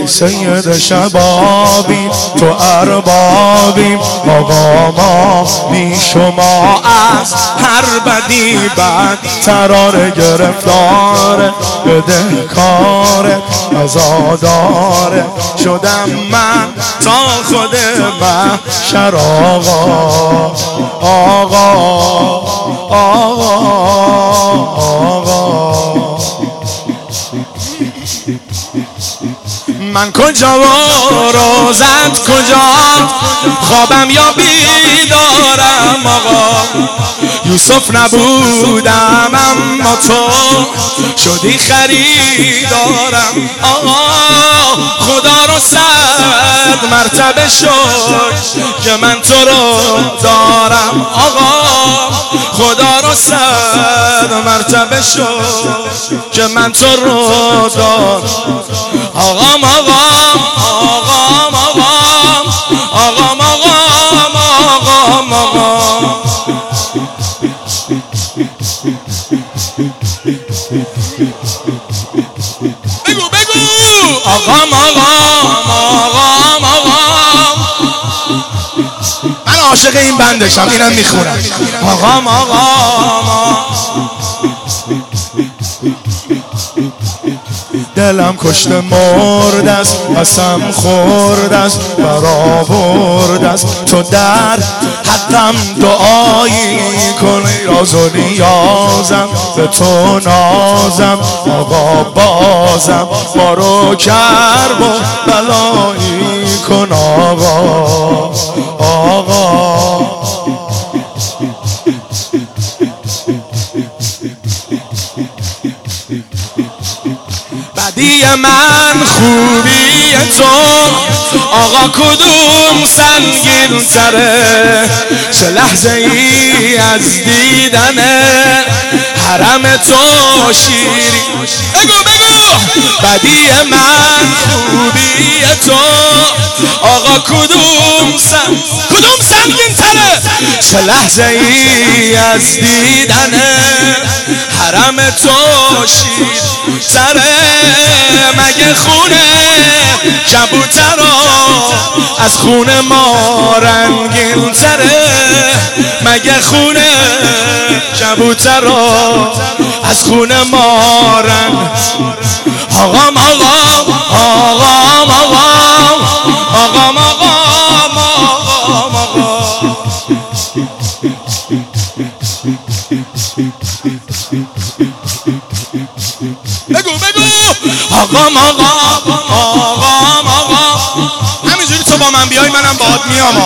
سید شبابی تو اربابی آقا ما بی شما از هر بدی بدترار گرفتار بدهکار عزادار شدم من تا خود محشر آقا من کجا و روزت کجا خوابم یا بیدارم آقا یوسف نبودم اما تو شدی خریدارم آقا خدا رو 100 مرتبه شد که من تو رو دارم آقا خدا رو 100 مرتبه شد که من تو رو دارم آقام آقام آقام آقام آقام آقام آقام آقام بگو بگو آقام آقام آقام آقام من عاشق این بندشم اینم میخونم آقام آقام دلم کشته مرد است قسم خورد است برآورد است تو در حقم دعایی کنی راز و نیازم به تو نازم آقا بازم ما رو کرب و بلایی کن آقا بدی من خوبی تو آقا کدوم سنگین تره چه لحظه ای از دیدن حرم تو شیری بگو بدی من خوبی تو آقا کدوم سنگین تره چه لحظه ای از دیدن حرم تو شیر تره مگه خونه کبوترا از خونه ما رنگین تره مگه خونه کبوترا از خونه ما رنگ آقام آقام آقام آقام آقام آقام آقام آقام بگو آقام آقام آقام آقام همینجوری تو با من بیای منم باهات میام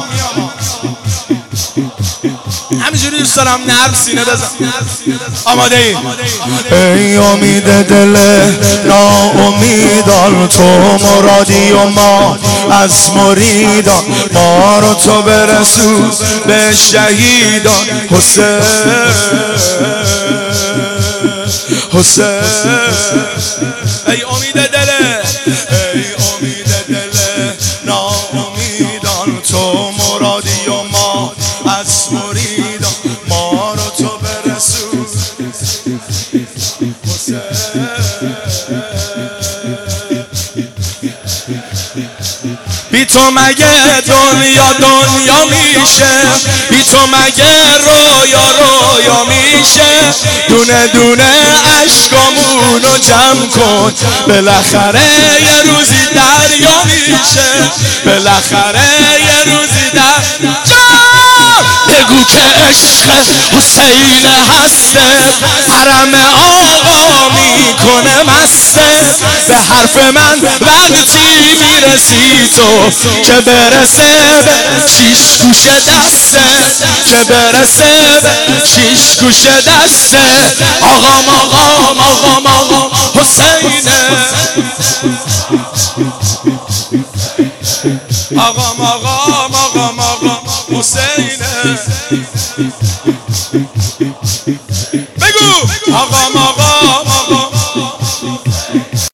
همینجوری دوست دارم نرم سینه بزن آماده ای امید دل ناامیدان تو مرادی و ما از مریدان ما رو تو برسون به شهیدان حسین ای امید دل ناامیدان تو مرادی و ما از مریدان ما رو تو برسون بی تو مگه دنیا میشه بی تو مگه رویا میشه دونه عشقامونو جمع کن بالاخره یه روزی دریا میشه بالاخره یه روزی دریا بگو که عشق حسین هسته حرم آقا میکنه مسته به حرف من وقتی میرسی تو که برسه به 6 گوش دسته که برسه به 6 گوش دسته آقام حسینه آقام حسینه بگو آقام